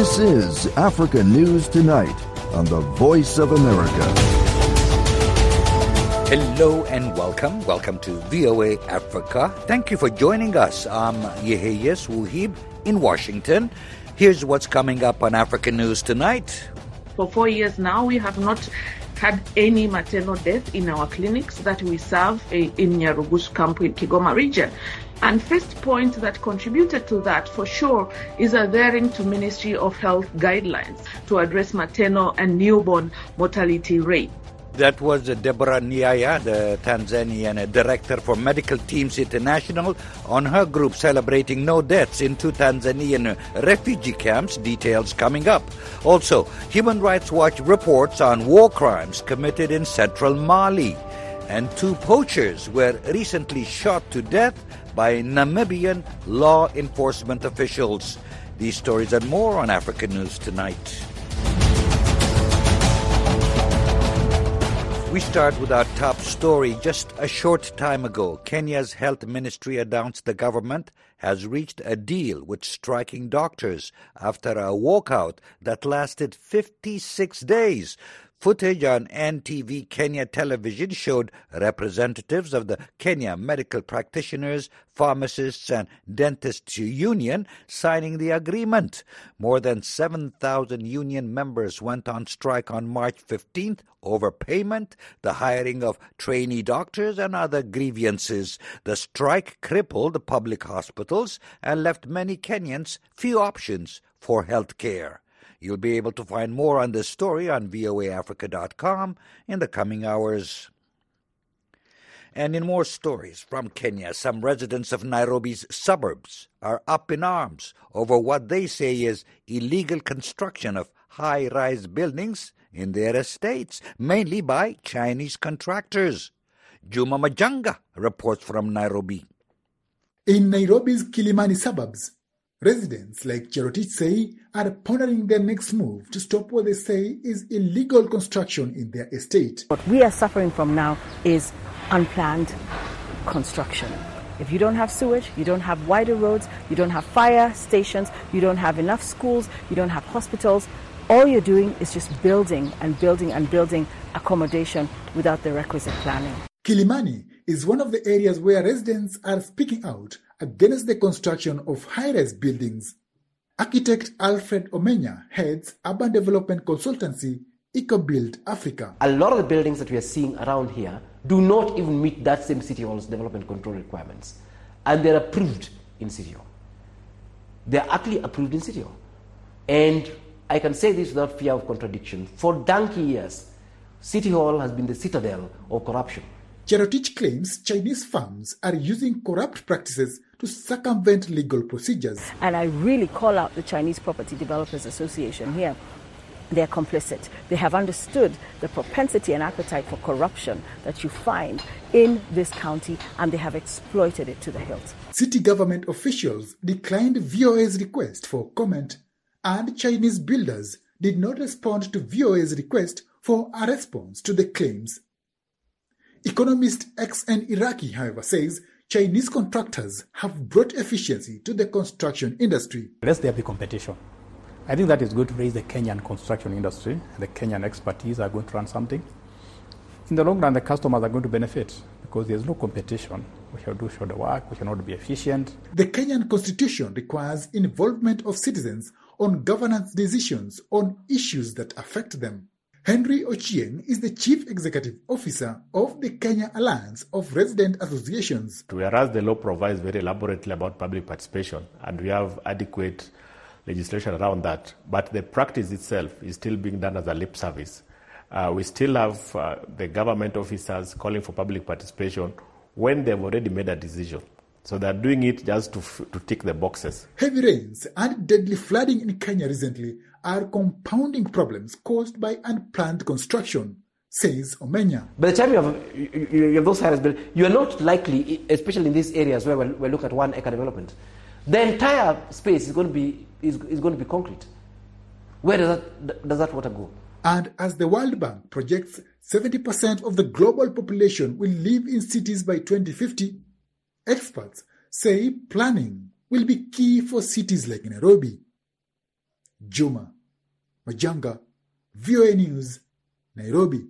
This is Africa News Tonight on the Voice of America. Hello and welcome. Welcome to VOA Africa. Thank you for joining us. I'm Yeheyes Wuhib in Washington. Here's what's coming up on Africa News Tonight. For 4 years now, we have not had any maternal death in our clinics that we serve in Nyarugusu camp in Kigoma region. And first point that contributed to that, for sure, is adhering to Ministry of Health guidelines to address maternal and newborn mortality rate. That was Deborah Nyaya, the Tanzanian director for Medical Teams International, on her group celebrating no deaths in 2 Tanzanian refugee camps. Details coming up. Also, Human Rights Watch reports on war crimes committed in central Mali. And 2 poachers were recently shot to death by Namibian law enforcement officials. These stories and more on Africa News Tonight. We start with our top story. Just a short time ago, Kenya's health ministry announced the government has reached a deal with striking doctors after a walkout that lasted 56 days. Footage on NTV Kenya television showed representatives of the Kenya Medical Practitioners, Pharmacists and Dentists Union signing the agreement. More than 7,000 union members went on strike on March 15th over payment, the hiring of trainee doctors and other grievances. The strike crippled public hospitals and left many Kenyans few options for health care. You'll be able to find more on this story on voaafrica.com in the coming hours. And in more stories from Kenya, some residents of Nairobi's suburbs are up in arms over what they say is illegal construction of high-rise buildings in their estates, mainly by Chinese contractors. Juma Majanga reports from Nairobi. In Nairobi's Kilimani suburbs, residents like Cherotich Sei are pondering their next move to stop what they say is illegal construction in their estate. What we are suffering from now is unplanned construction. If you don't have sewage, you don't have wider roads, you don't have fire stations, you don't have enough schools, you don't have hospitals, all you're doing is just building and building and building accommodation without the requisite planning. Kilimani is one of the areas where residents are speaking out against the construction of high-rise buildings. Architect Alfred Omenya heads urban development consultancy EcoBuild Africa. A lot of the buildings that we are seeing around here do not even meet that same City Hall's development control requirements. And they're approved in City Hall. They're actually approved in City Hall. And I can say this without fear of contradiction. For donkey years, City Hall has been the citadel of corruption. Cherotich claims Chinese firms are using corrupt practices to circumvent legal procedures. And I really call out the Chinese Property Developers Association here. They're complicit. They have understood the propensity and appetite for corruption that you find in this county, and they have exploited it to the hilt. City government officials declined VOA's request for comment, and Chinese builders did not respond to VOA's request for a response to the claims. Economist XN Iraqi, however, says Chinese contractors have brought efficiency to the construction industry. Lest there be competition. I think that is going to raise the Kenyan construction industry. The Kenyan expertise are going to run something. In the long run, the customers are going to benefit because there's no competition. We shall do shorter work, we shall not be efficient. The Kenyan constitution requires involvement of citizens on governance decisions on issues that affect them. Henry Ochieng is the Chief Executive Officer of the Kenya Alliance of Resident Associations. Whereas the law provides very elaborately about public participation, and we have adequate legislation around that, but the practice itself is still being done as a lip service. We still have the government officers calling for public participation when they've already made a decision. So they're doing it just to tick the boxes. Heavy rains and deadly flooding in Kenya recently are compounding problems caused by unplanned construction, says Omenya. By the time you have those high-rise buildings, you are not likely, especially in these areas where we look at 1 acre development, the entire space is going to be concrete. Where does that water go? And as the World Bank projects 70% of the global population will live in cities by 2050, experts say planning will be key for cities like Nairobi. Juma Majanga, VOA News, Nairobi.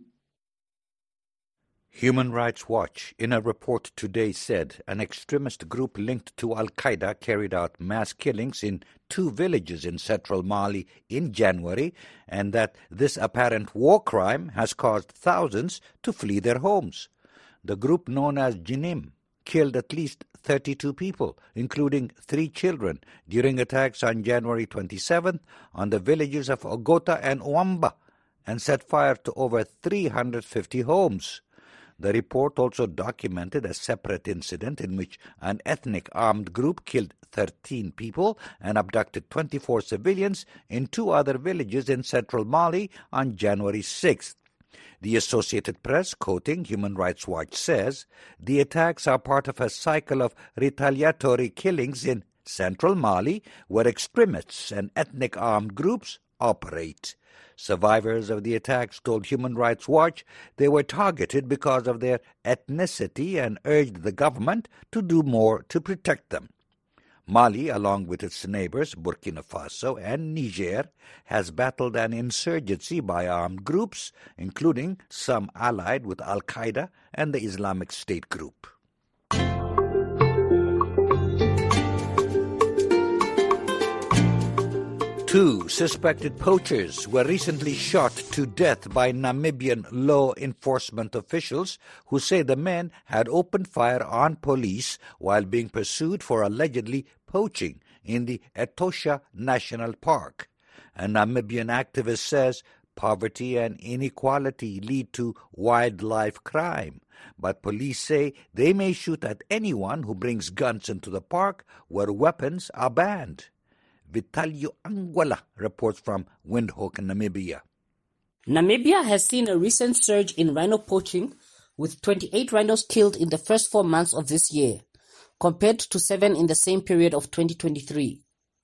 Human Rights Watch, in a report today, said an extremist group linked to Al-Qaeda carried out mass killings in 2 villages in central Mali in January, and that this apparent war crime has caused thousands to flee their homes. The group, known as Jinim, killed at least 32 people, including 3 children, during attacks on January 27th on the villages of Ogota and Ouamba, and set fire to over 350 homes. The report also documented a separate incident in which an ethnic armed group killed 13 people and abducted 24 civilians in 2 other villages in central Mali on January 6th. The Associated Press, quoting Human Rights Watch, says the attacks are part of a cycle of retaliatory killings in central Mali where extremists and ethnic armed groups operate. Survivors of the attacks told Human Rights Watch they were targeted because of their ethnicity and urged the government to do more to protect them. Mali, along with its neighbors Burkina Faso and Niger, has battled an insurgency by armed groups, including some allied with Al-Qaeda and the Islamic State group. 2 suspected poachers were recently shot to death by Namibian law enforcement officials who say the men had opened fire on police while being pursued for allegedly poaching in the Etosha National Park. A Namibian activist says poverty and inequality lead to wildlife crime, but police say they may shoot at anyone who brings guns into the park where weapons are banned. Vitalio Anguala reports from Windhoek, Namibia. Namibia has seen a recent surge in rhino poaching, with 28 rhinos killed in the first 4 months of this year, compared to 7 in the same period of 2023.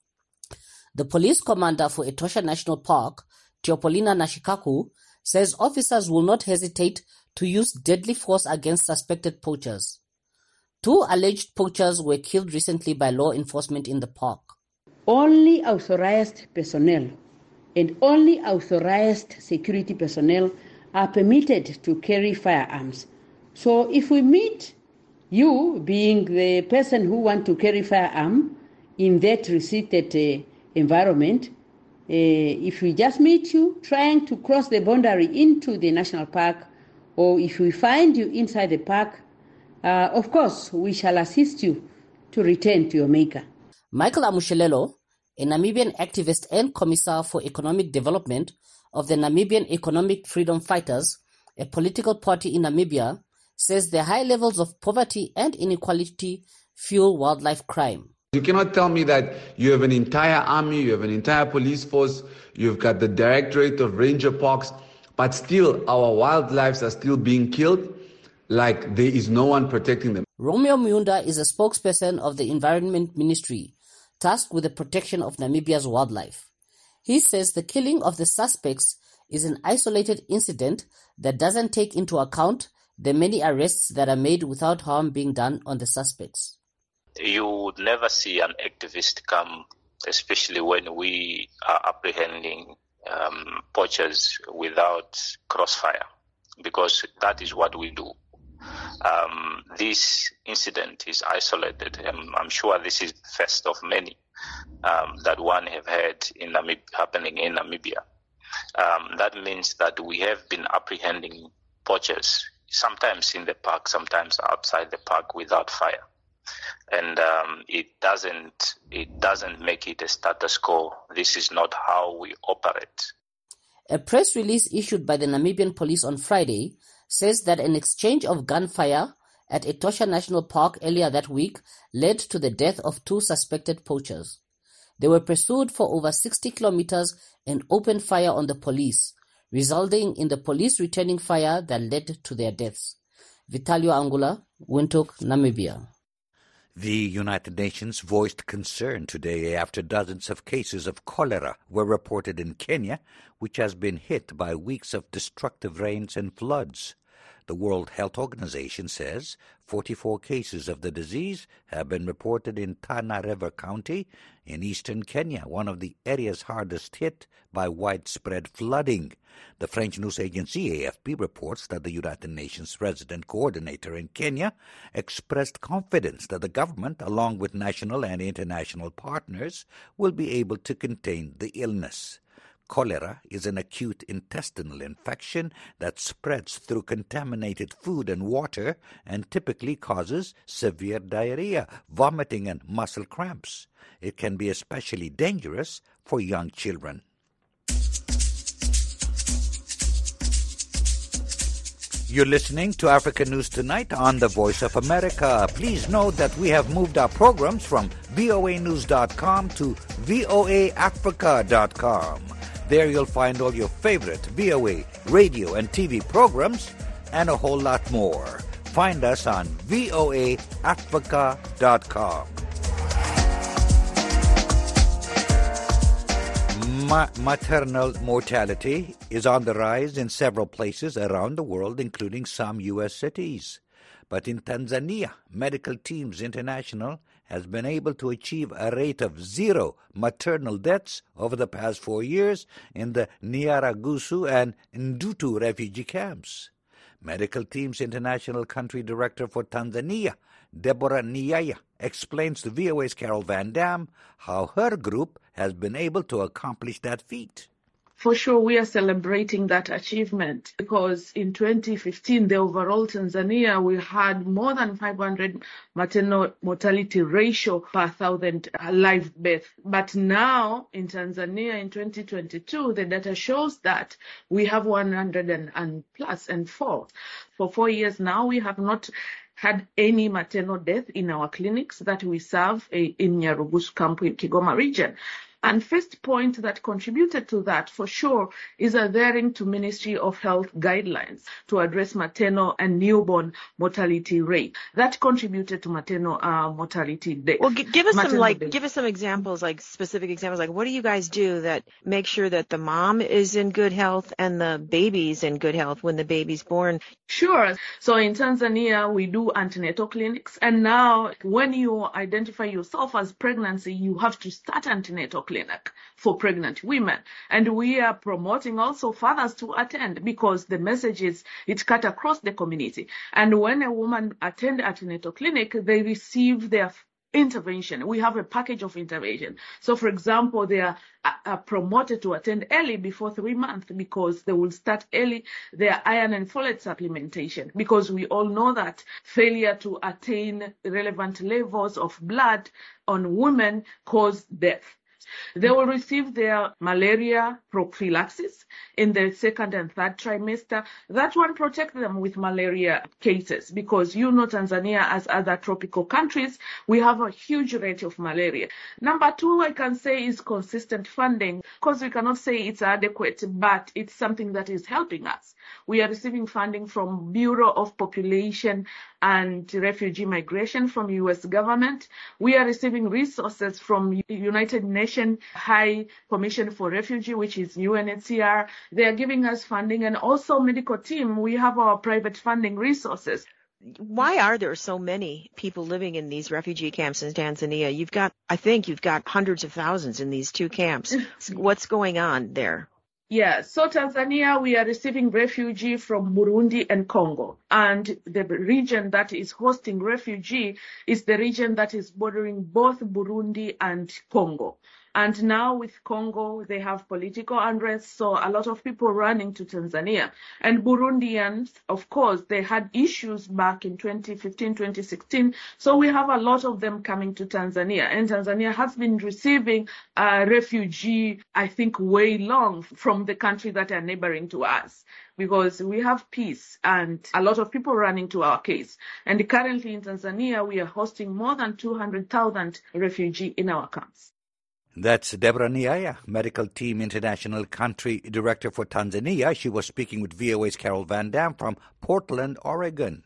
The police commander for Etosha National Park, Teopolina Nashikaku, says officers will not hesitate to use deadly force against suspected poachers. 2 alleged poachers were killed recently by law enforcement in the park. Only authorized personnel and only authorized security personnel are permitted to carry firearms. So if we meet you, being the person who want to carry firearm in that restricted environment, if we just meet you trying to cross the boundary into the national park, or if we find you inside the park, of course we shall assist you to return to your maker. Michael Amushelelo, a Namibian activist and Commissar for Economic Development of the Namibian Economic Freedom Fighters, a political party in Namibia, says the high levels of poverty and inequality fuel wildlife crime. You cannot tell me that you have an entire army, you have an entire police force, you've got the Directorate of Ranger Parks, but still our wildlife are still being killed like there is no one protecting them. Romeo Myunda is a spokesperson of the Environment Ministry, tasked with the protection of Namibia's wildlife. He says the killing of the suspects is an isolated incident that doesn't take into account the many arrests that are made without harm being done on the suspects. You would never see an activist come, especially when we are apprehending poachers without crossfire, because that is what we do. This incident is isolated. I'm sure this is the first of many that one have heard happening in Namibia. That means that we have been apprehending poachers, sometimes in the park, sometimes outside the park without fire. And it doesn't make it a status quo. This is not how we operate. A press release issued by the Namibian police on Friday says that an exchange of gunfire at Etosha National Park earlier that week led to the death of 2 suspected poachers. They were pursued for over 60 kilometers and opened fire on the police, resulting in the police returning fire that led to their deaths. Vitalio Anguala, Windhoek, Namibia. The United Nations voiced concern today after dozens of cases of cholera were reported in Kenya, which has been hit by weeks of destructive rains and floods. The World Health Organization says 44 cases of the disease have been reported in Tana River County in eastern Kenya, one of the areas hardest hit by widespread flooding. The French news agency AFP reports that the United Nations resident coordinator in Kenya expressed confidence that the government, along with national and international partners, will be able to contain the illness. Cholera is an acute intestinal infection that spreads through contaminated food and water and typically causes severe diarrhea, vomiting, and muscle cramps. It can be especially dangerous for young children. You're listening to Africa News Tonight on the Voice of America. Please note that we have moved our programs from voanews.com to voaafrica.com. There you'll find all your favorite VOA radio and TV programs and a whole lot more. Find us on voaafrica.com. Maternal mortality is on the rise in several places around the world, including some U.S. cities. But in Tanzania, Medical Teams International has been able to achieve a rate of 0 maternal deaths over the past 4 years in the Nyaragusu and Ndutu refugee camps. Medical Teams International Country Director for Tanzania, Deborah Niyaya, explains to VOA's Carol Van Dam how her group has been able to accomplish that feat. For sure, we are celebrating that achievement because in 2015, the overall Tanzania, we had more than 500 maternal mortality ratio per 1,000 live births. But now in Tanzania in 2022, the data shows that we have 104. For 4 years now, we have not had any maternal death in our clinics that we serve in Nyarugusu camp in Kigoma region. And first point that contributed to that, for sure, is adhering to Ministry of Health guidelines to address maternal and newborn mortality rate. That contributed to maternal mortality death. Well, give us some examples, like specific examples. Like, what do you guys do that make sure that the mom is in good health and the baby's in good health when the baby's born? Sure. So in Tanzania, we do antenatal clinics. And now when you identify yourself as pregnancy, you have to start antenatal clinic for pregnant women. And we are promoting also fathers to attend because the message is it cut across the community. And when a woman attend antenatal clinic, they receive their intervention. We have a package of intervention. So, for example, they are promoted to attend early before 3 months because they will start early their iron and folate supplementation because we all know that failure to attain relevant levels of blood on women cause death. They will receive their malaria prophylaxis in the second and third trimester. That one protects them with malaria cases because Tanzania, as other tropical countries, we have a huge rate of malaria. Number 2, I can say, is consistent funding because we cannot say it's adequate, but it's something that is helping us. We are receiving funding from Bureau of Population and Refugee Migration from U.S. government. We are receiving resources from United Nations High Commission for Refugee, which is UNHCR. They are giving us funding, and also medical team. We have our private funding resources. Why are there so many people living in these refugee camps in Tanzania? I think you've got hundreds of thousands in these 2 camps. What's going on there? Yeah, so Tanzania, we are receiving refugees from Burundi and Congo. And the region that is hosting refugee is the region that is bordering both Burundi and Congo. And now with Congo, they have political unrest, so a lot of people running to Tanzania. And Burundians, of course, they had issues back in 2015, 2016. So we have a lot of them coming to Tanzania. And Tanzania has been receiving refugee, I think, way long from the country that are neighboring to us, because we have peace and a lot of people running to our case. And currently in Tanzania, we are hosting more than 200,000 refugees in our camps. That's Deborah Niyaya, Medical Team International Country Director for Tanzania. She was speaking with VOA's Carol Van Dam from Portland, Oregon.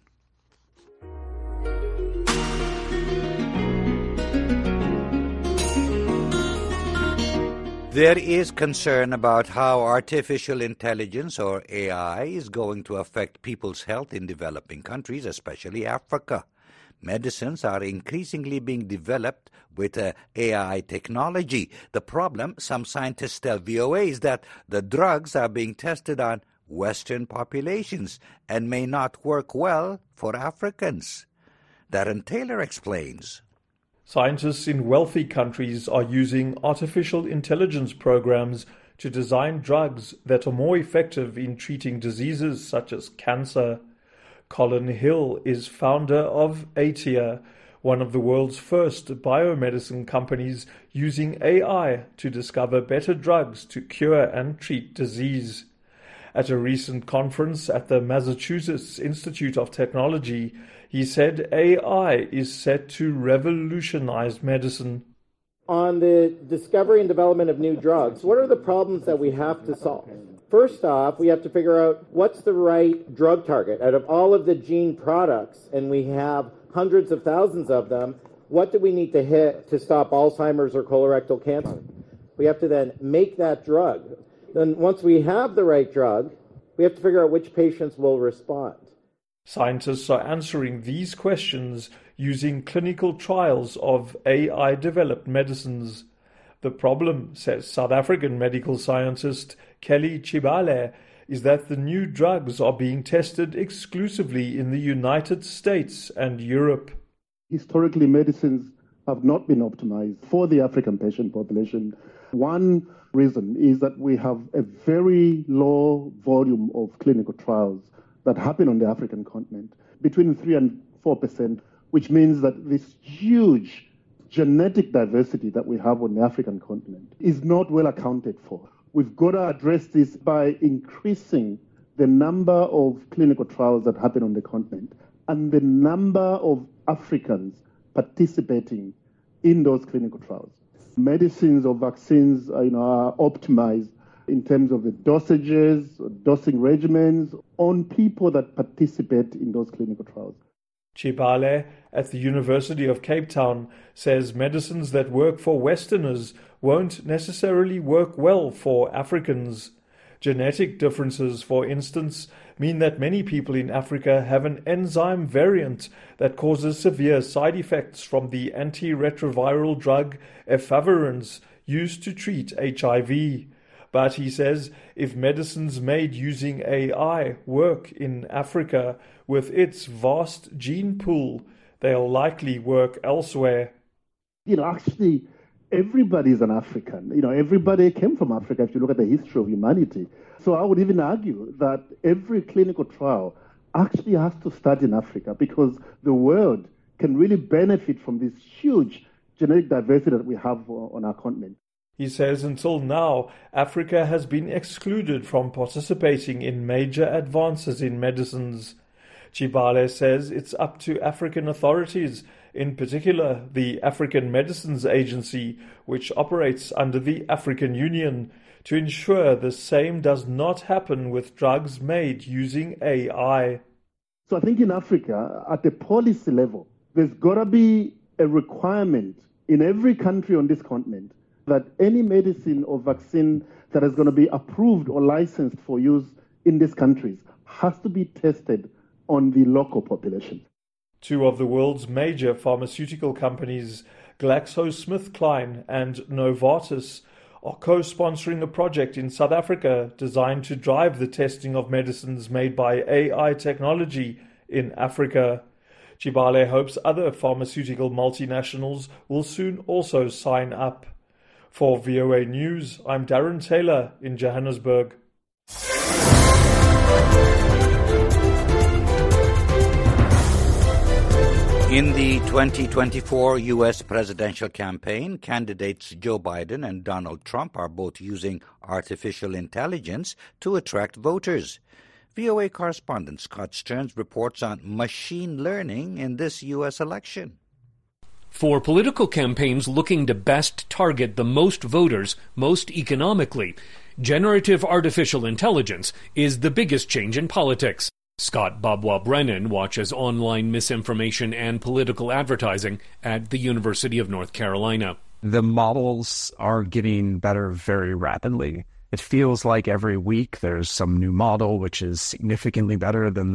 There is concern about how artificial intelligence, or AI, is going to affect people's health in developing countries, especially Africa. Medicines are increasingly being developed with AI technology. The problem, some scientists tell VOA, is that the drugs are being tested on Western populations and may not work well for Africans. Darren Taylor explains. Scientists in wealthy countries are using artificial intelligence programs to design drugs that are more effective in treating diseases such as cancer. Colin Hill is founder of Atia, one of the world's first biomedicine companies using AI to discover better drugs to cure and treat disease. At a recent conference at the Massachusetts Institute of Technology, he said AI is set to revolutionize medicine. On the discovery and development of new drugs, what are the problems that we have to solve? First off, we have to figure out what's the right drug target. Out of all of the gene products, and we have hundreds of thousands of them, what do we need to hit to stop Alzheimer's or colorectal cancer? We have to then make that drug. Then once we have the right drug, we have to figure out which patients will respond. Scientists are answering these questions using clinical trials of AI-developed medicines. The problem, says South African medical scientist Kelly Chibale, is that the new drugs are being tested exclusively in the United States and Europe. Historically, medicines have not been optimized for the African patient population. One reason is that we have a very low volume of clinical trials that happen on the African continent, between 3 and 4%, which means that this huge genetic diversity that we have on the African continent is not well accounted for. We've got to address this by increasing the number of clinical trials that happen on the continent and the number of Africans participating in those clinical trials. Medicines or vaccines are optimized in terms of the dosages, dosing regimens on people that participate in those clinical trials. Chibale at the University of Cape Town says medicines that work for Westerners won't necessarily work well for Africans. Genetic differences, for instance, mean that many people in Africa have an enzyme variant that causes severe side effects from the antiretroviral drug efavirenz used to treat HIV. But he says if medicines made using AI work in Africa with its vast gene pool, they'll likely work elsewhere. Actually, everybody's an African. Everybody came from Africa if you look at the history of humanity. So I would even argue that every clinical trial actually has to start in Africa because the world can really benefit from this huge genetic diversity that we have on our continent. He says until now, Africa has been excluded from participating in major advances in medicines. Chibale says it's up to African authorities, in particular the African Medicines Agency, which operates under the African Union, to ensure the same does not happen with drugs made using AI. So I think in Africa, at the policy level, there's got to be a requirement in every country on this continent that any medicine or vaccine that is going to be approved or licensed for use in these countries has to be tested on the local population. Two of the world's major pharmaceutical companies, GlaxoSmithKline and Novartis, are co-sponsoring a project in South Africa designed to drive the testing of medicines made by AI technology in Africa. Chibale hopes other pharmaceutical multinationals will soon also sign up. For VOA News, I'm Darren Taylor in Johannesburg. In the 2024 U.S. presidential campaign, candidates Joe Biden and Donald Trump are both using artificial intelligence to attract voters. VOA correspondent Scott Stearns reports on machine learning in this U.S. election. For political campaigns looking to best target the most voters most economically, generative artificial intelligence is the biggest change in politics. Scott Babwa Brennan watches online misinformation and political advertising at the University of North Carolina. The models are getting better very rapidly. It feels like every week there's some new model which is significantly better than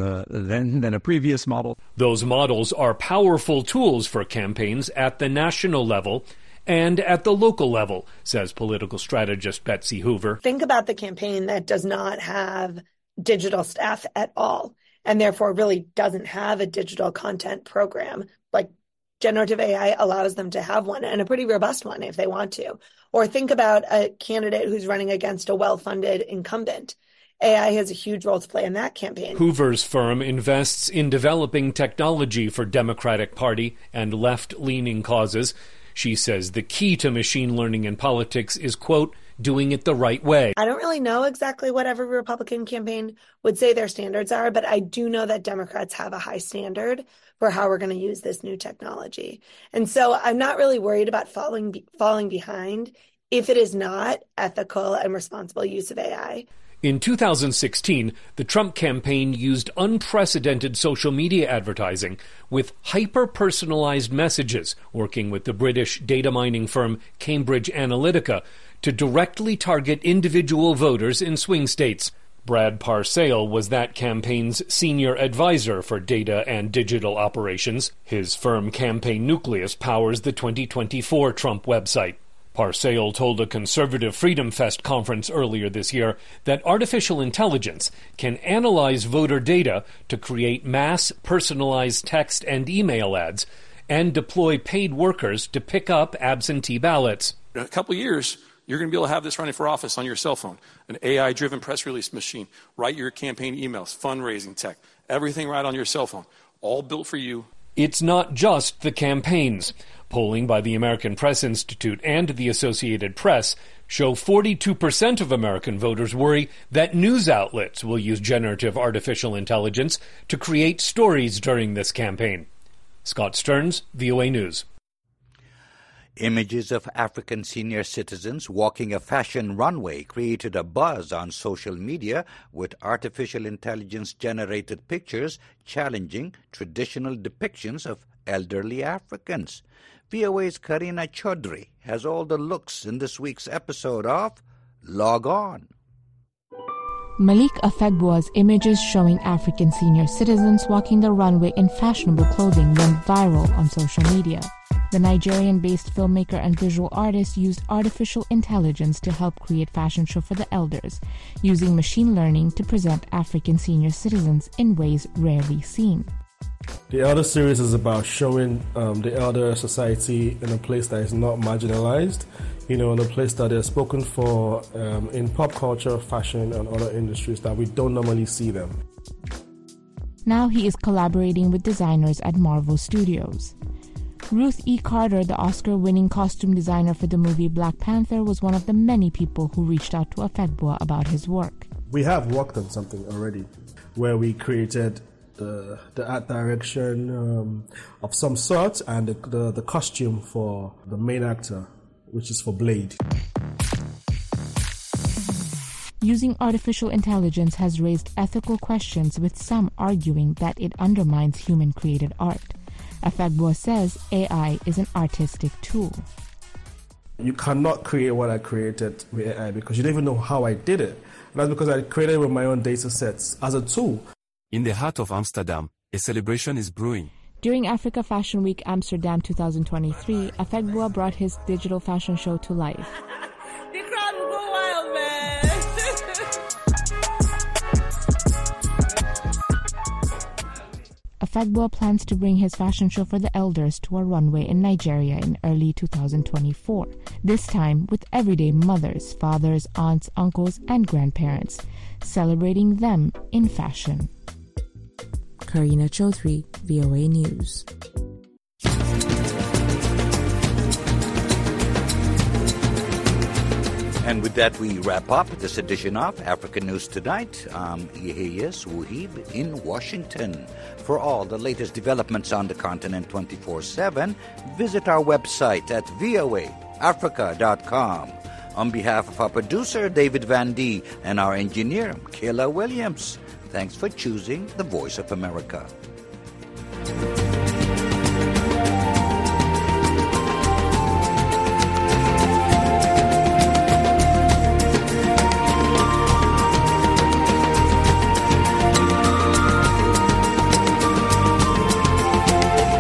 a previous model. Those models are powerful tools for campaigns at the national level and at the local level, says political strategist Betsy Hoover. Think about the campaign that does not have digital staff at all, and therefore really doesn't have a digital content program. Like, generative AI allows them to have one, and a pretty robust one if they want to. Or think about a candidate who's running against a well-funded incumbent. AI has a huge role to play in that campaign. Hoover's firm invests in developing technology for Democratic Party and left-leaning causes. She says the key to machine learning in politics is, quote, doing it the right way. I don't really know exactly what every Republican campaign would say their standards are, but I do know that Democrats have a high standard for how we're going to use this new technology. And so I'm not really worried about falling behind if it is not ethical and responsible use of AI. In 2016, the Trump campaign used unprecedented social media advertising with hyper-personalized messages, working with the British data mining firm Cambridge Analytica to directly target individual voters in swing states. Brad Parsale was that campaign's senior advisor for data and digital operations. His firm Campaign Nucleus powers the 2024 Trump website. Parsale told a Conservative Freedom Fest conference earlier this year that artificial intelligence can analyze voter data to create mass personalized text and email ads and deploy paid workers to pick up absentee ballots. In a couple years, you're going to be able to have this running for office on your cell phone, an AI-driven press release machine, write your campaign emails, fundraising tech, everything right on your cell phone, all built for you. It's not just the campaigns. Polling by the American Press Institute and the Associated Press show 42% of American voters worry that news outlets will use generative artificial intelligence to create stories during this campaign. Scott Stearns, VOA News. Images of African senior citizens walking a fashion runway created a buzz on social media with artificial intelligence-generated pictures challenging traditional depictions of elderly Africans. VOA's Karina Chaudhry has all the looks in this week's episode of Log On. Malik Afegbua's images showing African senior citizens walking the runway in fashionable clothing went viral on social media. The Nigerian-based filmmaker and visual artist used artificial intelligence to help create fashion show for the elders, using machine learning to present African senior citizens in ways rarely seen. The Elder series is about showing the elder society in a place that is not marginalized, in a place that is spoken for in pop culture, fashion, and other industries that we don't normally see them. Now he is collaborating with designers at Marvel Studios. Ruth E. Carter, the Oscar-winning costume designer for the movie Black Panther, was one of the many people who reached out to Afegbua about his work. We have worked on something already where we created the art direction of some sort and the costume for the main actor, which is for Blade. Using artificial intelligence has raised ethical questions, with some arguing that it undermines human-created art. Afegbua says AI is an artistic tool. You cannot create what I created with AI because you don't even know how I did it. And that's because I created it with my own data sets as a tool. In the heart of Amsterdam, a celebration is brewing. During Africa Fashion Week Amsterdam 2023, Afegbua brought his digital fashion show to life. The crowd will go wild, man. Afegbua plans to bring his fashion show for the elders to a runway in Nigeria in early 2024, this time with everyday mothers, fathers, aunts, uncles, and grandparents, celebrating them in fashion. Karina Chaudhry, VOA News. And with that, we wrap up this edition of African News Tonight. I'm Iheyes Wuhib in Washington. For all the latest developments on the continent 24/7, visit our website at voaafrica.com. On behalf of our producer, David Van Dee, and our engineer, Kayla Williams, thanks for choosing the Voice of America.